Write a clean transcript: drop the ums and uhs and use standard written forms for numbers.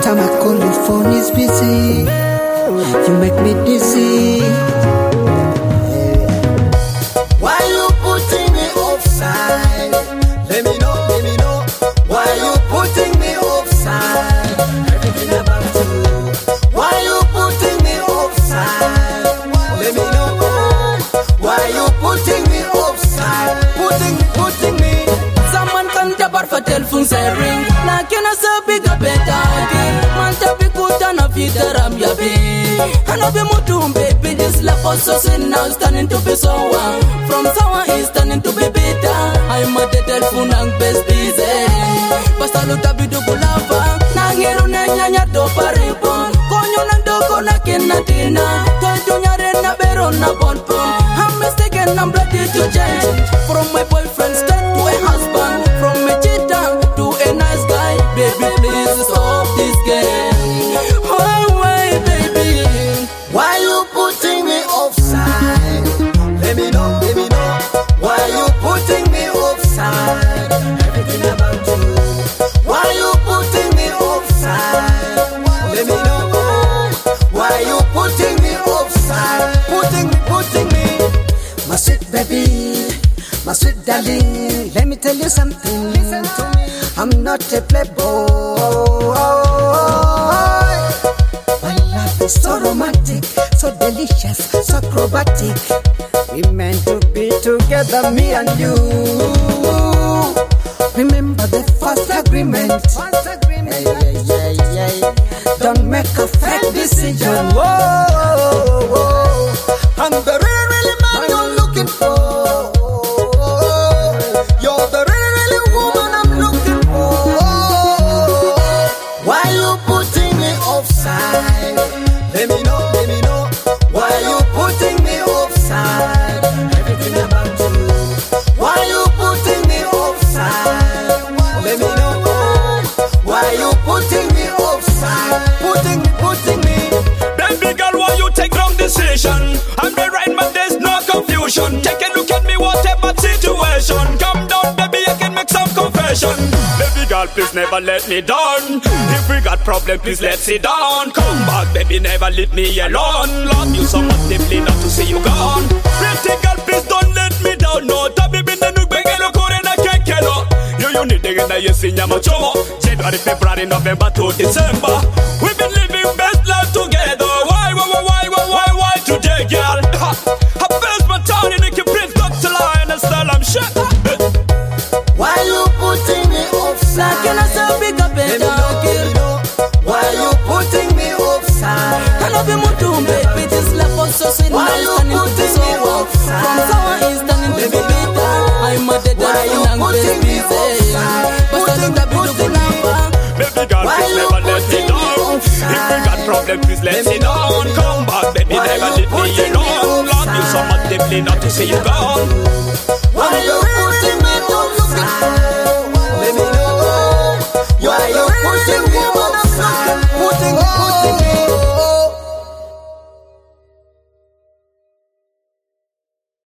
Anytime I call your phone is busy. You make me dizzy. Why you putting me offside? Let me know. Why you putting me offside? Everything about you. Why you putting me offside? Let me know. Why you putting me offside? Putting me. Someone can jabar for telephone say ring. Like you know so big a better again. Man tabi kuta na fitaram yabi. I know be mutum baby. This love was so sin now turning to be someone. From someone is turning to be bitter. I'm at the telephone and best busy. Basta luta bidu kulava. Nangiru nanya do paripon. Konyo nando kona kenatina. Tonjo nyare na beron na bonpon. I'm mistaken, I'm ready to change. From my boyfriend straight to a husband. From a cheater to a nice guy. Baby please stop this game. Why baby? Why you putting me offside? Let me know. Why you putting me offside? Everything about you. Why you putting me offside? Let me know. Why you putting me offside? Putting me. My sweet baby, my sweet darling, let me tell you something. Listen to me. I'm not a playboy. My love is so romantic, so delicious, so acrobatic. We meant to be together, me and you. Remember the first agreement. Yeah. Don't make a fake decision. Whoa. I'm the really man you're looking for. You're the really woman I'm looking for. Why you putting me offside? Let me know. Why you putting me offside? Everything about you. Why you putting me offside? Let me know. Why you putting me offside? Putting me. Baby girl, why you take wrong decision? I'm the right man, there's no confusion. Take a look at me, whatever situation. Come down, baby, I can make some confession. Baby girl, please never let me down. If we got problem, please let's sit down. Come back, baby, never leave me alone. Love you so much deeply, not to see you gone. Pretty girl, please don't let me down. No, tabi binde nugbegelo kore na kekelo. You need to get a yes in your machomo. January, February, November to December. We've been living best life together. Why today, girl? I built my town in the Prince Dr. Lion and style, I'm shut. Why you putting me offside? Like you know so big a better again. Why you putting me offside? I know be mutum baby. This love was so sin now turning to be someone. From someone is turning to be bitter. I'm at the telephone and best busy. Basta luta bidu kulava. Baby girl, please never let me down. If we got problem, please let me down. Come back, baby, never leave me alone. Love you so much deeply, not to see you gone.